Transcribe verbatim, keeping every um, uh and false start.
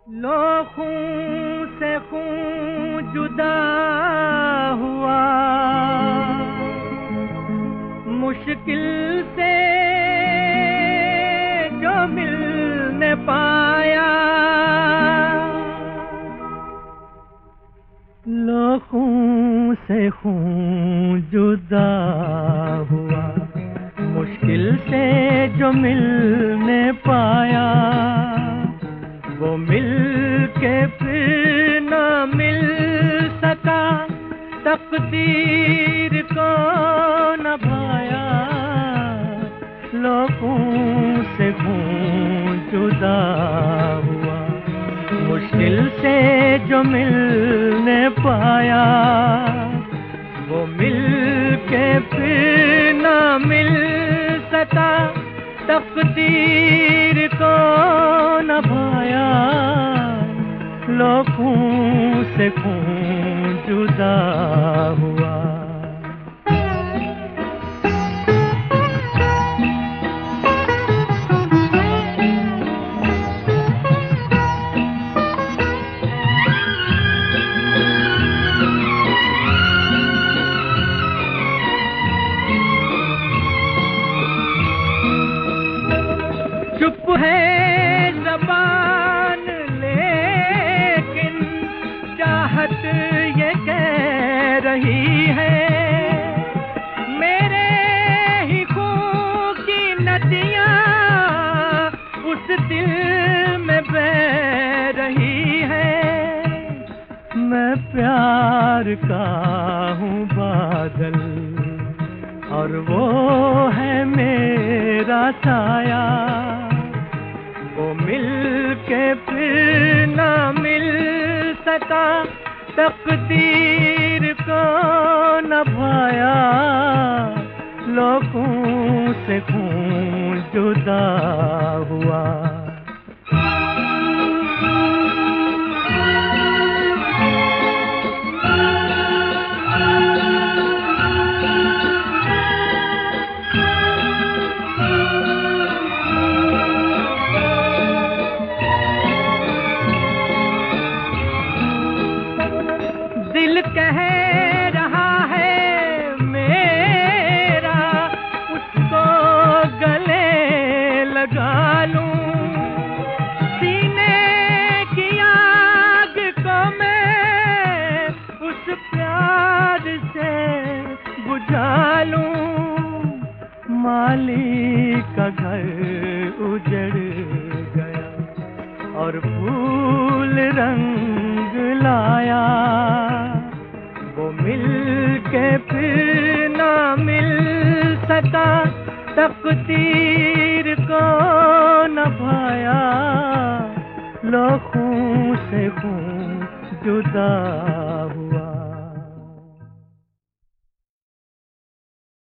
लो खून से खून जुदा हुआ, मुश्किल से जो मिलने पाया। लो खून से खून जुदा हुआ, मुश्किल से जो मिलने पाया। वो मिल के फिर न मिल सका, तकदीर को न भाया। लो खून से खून जुदा हुआ, मुश्किल से जो मिलने पाया। वो मिल के फिर न मिल सका, तकदीर को न भाया। लो खून से खून जुदा हुआ। चुप है ज़बान लेकिन चाहत ये कह रही है। मेरे ही खून की नदियाँ उस दिल में बह रही है। मैं प्यार का हूँ बादल और वो है मेरा साया। वो मिल के फिर न मिल सका, तकदीर को न भाया। लो खून से खून जुदा हुआ। दिल कह रहा है मेरा, उसको गले लगा लूं। सीने की आग को मैं उस प्यार से बुझा लूं। माली का घर उजड़ गया और फूल रंग लाया। वो मिल के फिर न मिल सका, तकदीर को न भाया। लो खून से खून जुदा हुआ।